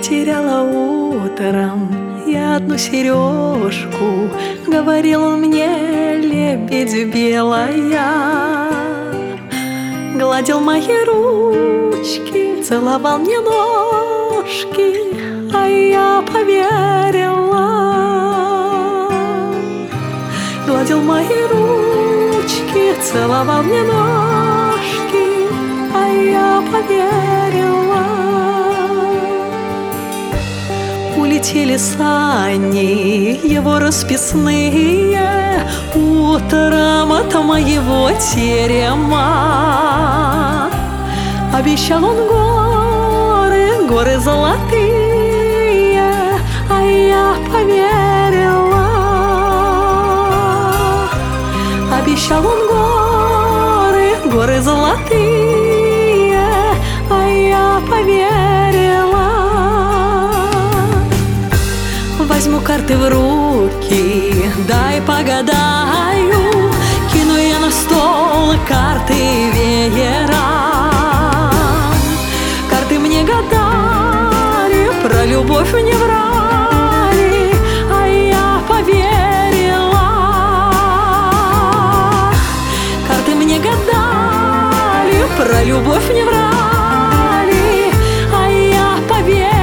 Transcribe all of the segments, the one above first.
Потеряла утром я одну сережку, говорил он мне, лебедь белая. Гладил мои ручки, целовал мне ножки, а я поверила. Гладил мои ручки, целовал мне ножки, а я поверила. Улетели сани его расписные утром от моего терема. Обещал он горы, горы золотые, а я поверила. Обещал он горы, горы золотые, а я поверила. Возьму карты в руки, дай погадаю, кину я на стол карты веера. Карты мне гадали, про любовь не врали, а я поверила. Карты мне гадали, про любовь не врали, а я поверила.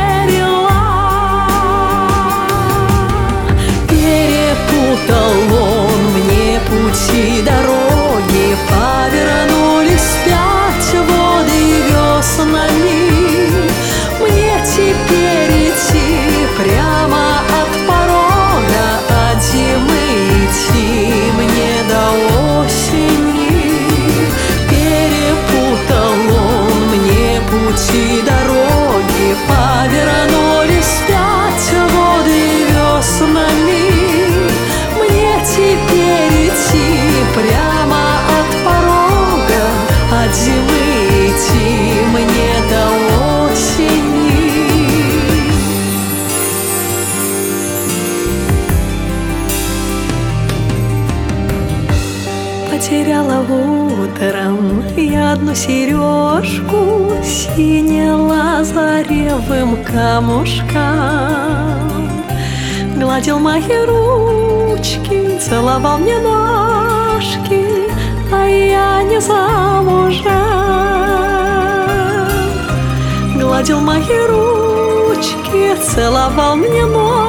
Он мне пути, дороги, повернулись вспять воды веснами. Мне теперь идти прямо от порога, от зимы идти мне до осени. Перепутал он мне пути, дороги, повернулись вспять воды веснами. Теперь идти прямо от порога, от зимы идти мне до осени. Потеряла утром я одну сережку, сине лазаревым камушком. Гладил мои ручки, целовал мне ножки, а я не замужем. Гладил мои ручки, целовал мне ножки,